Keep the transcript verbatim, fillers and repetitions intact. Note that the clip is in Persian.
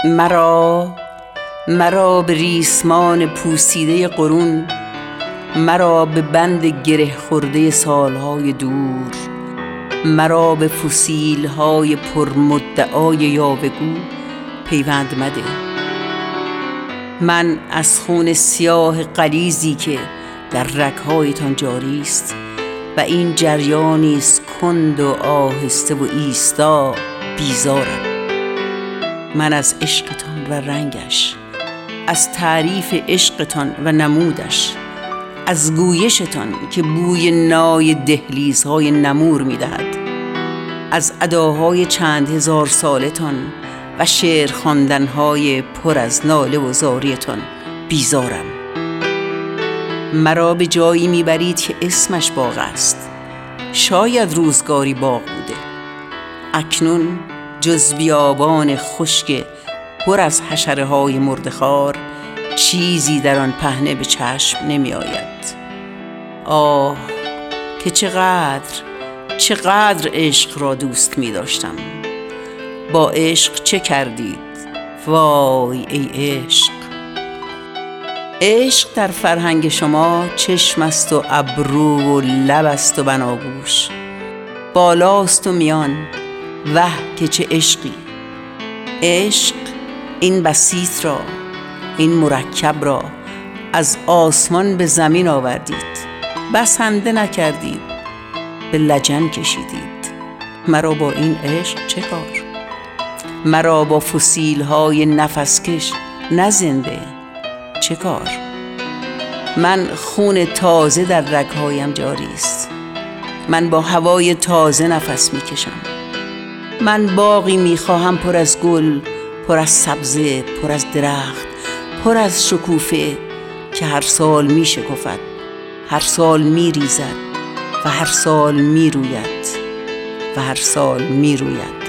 مرا مرا به ریسمان پوسیده قرون، مرا به بند گره خورده سالهای دور، مرا به فسیلهای پرمدعای یاوه‌گو پیوند مده. من از خون سیاه غلیظی که در رگ‌هایتان جاری است و این جریانی است کند و آهسته و ایستا بیزارم. من از عشقتان و رنگش، از تعریف عشقتان و نمودش، از گویشتان که بوی نای دهلیزهای نمور می‌دهد، از اداهای چند هزار سالتان و شعر خواندن‌های پر از ناله و زاریتان بیزارم. مرا به جایی میبرید که اسمش باغ است، شاید روزگاری باغ بوده، اکنون جز بیابان خشک پر از حشره‌های مرده‌خوار چیزی در آن پهنه به چشم نمی آید. آه که چقدر چقدر عشق را دوست می داشتم. با عشق چه کردید؟ وای ای عشق. عشق در فرهنگ شما چشم است و ابرو و لب است و بناگوش، بالاست و میان. وه که چه عشقی. عشق این بسیط را، این مرکب را از آسمان به زمین آوردید، بسنده نکردید، به لجن کشیدید. مرا با این عشق چه کار؟ مرا با فسیل‌های نفسکش نه زنده چه کار؟ من خون تازه در رگ‌هایم جاری است، من با هوای تازه نفس می‌کشم. من باغی می‌خواهم پر از گل، پر از سبزه، پر از درخت، پر از شکوفه که هر سال می‌شکفد، هر سال می‌ریزد و هر سال می‌روید و هر سال می‌روید.